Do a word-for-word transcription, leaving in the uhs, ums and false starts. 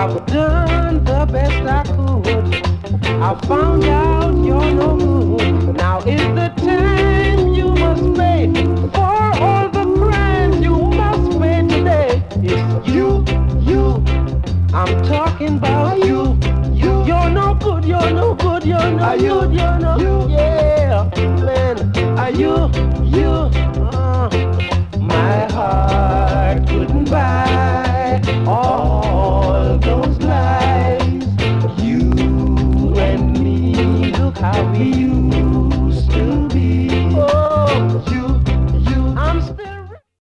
I've done the best I could. I found out you're no good. Now is the time you must pay for all the crimes you must pay today. It's you, you. I'm talking about you. You. You're no good. You're no good. You're no are good. You? You're no. You. Yeah, man. Are you? You. Uh, my heart couldn't buy all those lies. You and me, look how we